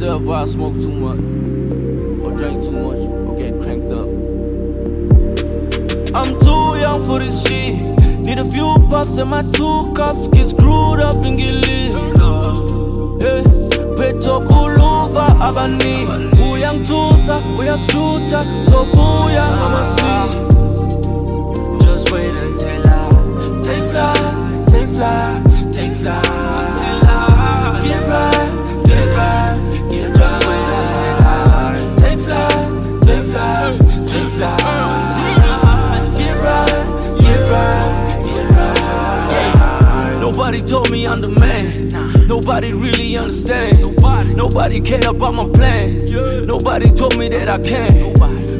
myself while I smoke too much, or drink too much, or get cranked up. I'm too young for this shit. Need a few puffs and my 2 cups get screwed up and get lit. Hey, Beto Kuluva Abani, uyangtusa, uyashutha, so buya amasi. Just wait until I take flight, take flight, take flight, until I get right, get right, get right. Just wait until I take flight, take flight, take flight, until I get right, get right, get right. Nobody told me I'm the man. Nobody really understand. Nobody cared about my plans. Nobody told me that I can.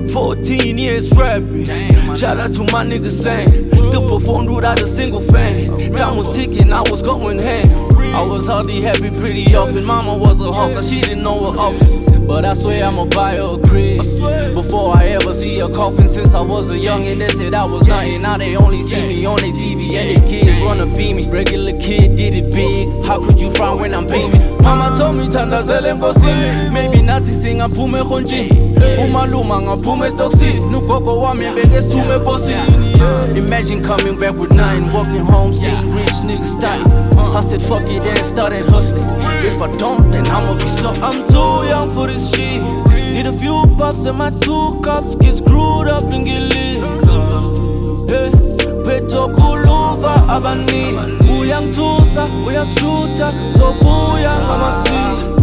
14 years rapping. Shout out to my niggas saying. Still performed without a single fan. Time was ticking, I was going ham. I was hardly happy pretty often. Mama was a hawker, she didn't know her office. But I swear I'ma buy her a crib before I ever see a coffin. Since I was a youngin', they said I was nothing. Now they only see me on their TV and their kids wanna be me. Regular kid did it big. How could you frown when I'm beaming? Mama told me thandazele nkosini. Maybe nathi singaphume ekhonjini. Umaluma ngaphume estoksini. Nugogo wami bekesithume eposini. Imagine coming back with nothing, walking home, seeing rich niggas starting. I said fuck it and started hustling. If I don't, then I'ma be soft. I'm too young for this shit. Need a few puffs and my 2 cups get screwed up and get lit. Hey, Beto Kuluva Abani, uyangtusa, uyashutha, so buya amasi.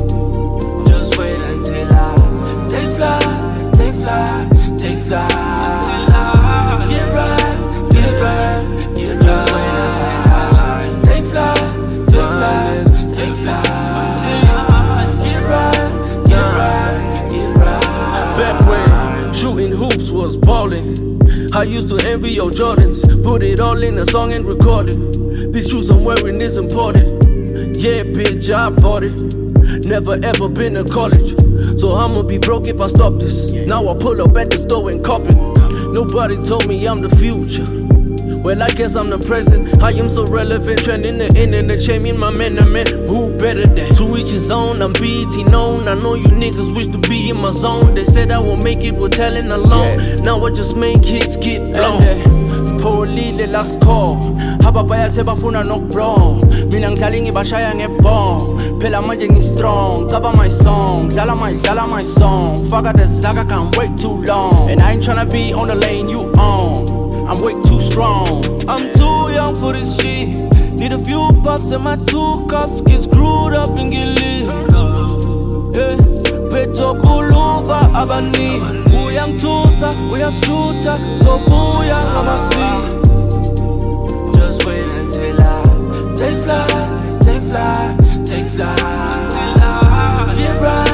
Just wait until I take flight, take flight, take flight, until I get right, get right, get right. Just wait until I take flight, take flight, take flight, until I get right, get right, get right. Back when shooting hoops was ballin', I used to envy your Jordans. Put it all in a song and record it. These shoes I'm wearing is imported. Yeah, bitch, I bought it. Never ever been to college, so I'ma be broke if I stop this. Now I pull up at the store and cop it. Nobody told me I'm the future. Well, I guess I'm the present. I am so relevant, trending the internet, shaming my man. Who better than? To each his own, I'm BET known. I know you niggas wish to be in my zone. They said I won't make it with talent alone. Now I just make hits get blown. Sipholile last call. Ababaya sebafuna nokubron. Mina ngidlala ngibashaya ngebomb. Phela manje ngi-strong, cover my song, dlala my song. Faka the zaga, can't wait too long. And I ain't tryna be on the lane you on. I'm way too strong. I'm too young for this shit. Need a few puffs and my 2 cups get screwed up and get lit. Hey, Beto Kuluva Abani, uyangtusa, uyashutha, so buya amasi. Just wait until I take flight, take flight, take flight, until I get right.